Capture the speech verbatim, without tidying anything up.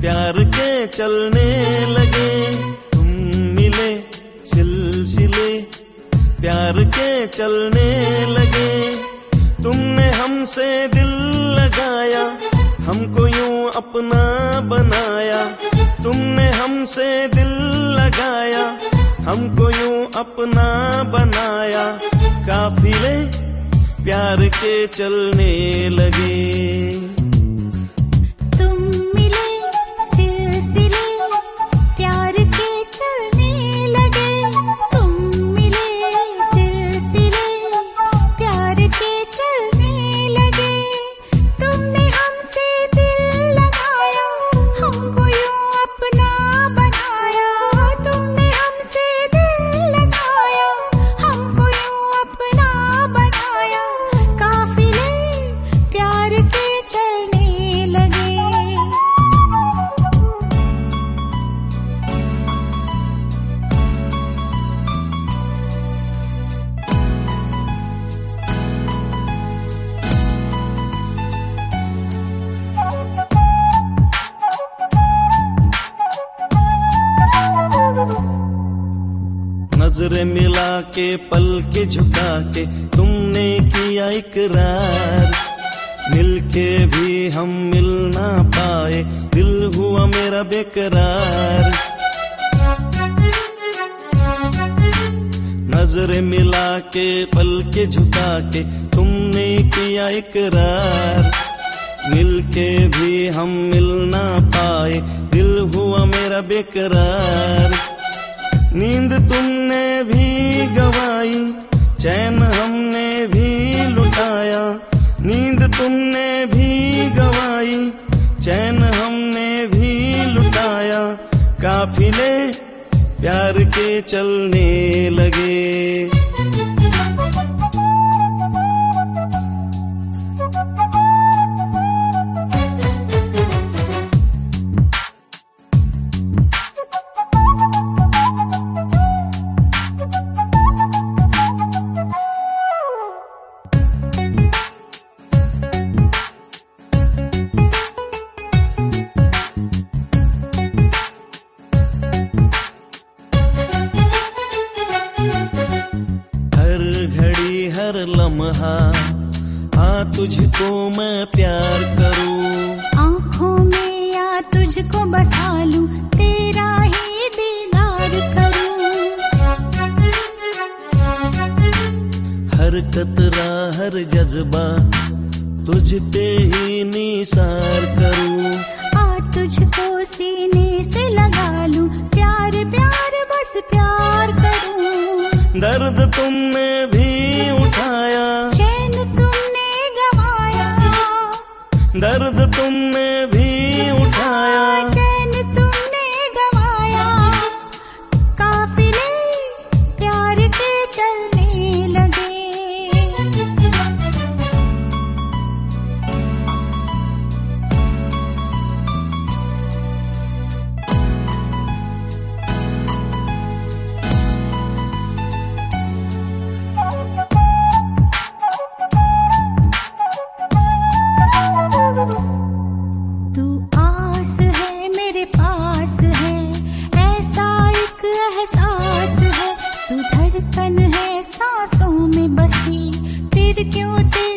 प्यार के चलने लगे। तुम मिले सिलसिले प्यार के चलने लगे। तुमने हमसे दिल लगाया, हमको यूं अपना बनाया। तुमने हमसे दिल लगाया, हमको यूं अपना बनाया। काफिले प्यार के चलने लगे। तुम मिले सिलसिले प्यार के चलने लगे। तुम मिले सिलसिले प्यार के चलने लगे। तुमने हमसे दिल लगाया, हमको यूं अपना बनाया। तुमने हमसे दिल लगाया, हमको यूं अपना बनाया। काफिले प्यार के चलने लगे। नजरें मिला के पल के झुका के तुमने किया इकरार। मिलके भी हम मिल ना पाए, दिल हुआ मेरा बेकरार। नजरें मिला के पल के झुका के तुमने किया इकरार। मिलके भी हम मिल ना पाए, दिल हुआ मेरा बेकरार। नींद तुमने भी गवाई, चैन हमने भी लुटाया। नींद तुमने भी गवाई, चैन हमने भी लुटाया। काफिले प्यार के चलने लगे। हर लम्हा हाँ तुझको मैं प्यार करूं। आँखों में या तुझको बसा लूं, तेरा ही दीदार करूं। हर कतरा हर जज्बा तुझ पे ही निसार करूं। आ तुझको सीने से लगा लूं, प्यार प्यार बस प्यार करूं। दर्द तुमने भी उठाया, चैन तुमने गवाया। दर्द तुमने भी उठाया, चैन तुमने गवाया। काफिले प्यार के चलने लगे। तू आस है मेरे पास है, ऐसा एक एहसास है। तू धड़कन है सांसों में बसी, फिर क्यों तेरे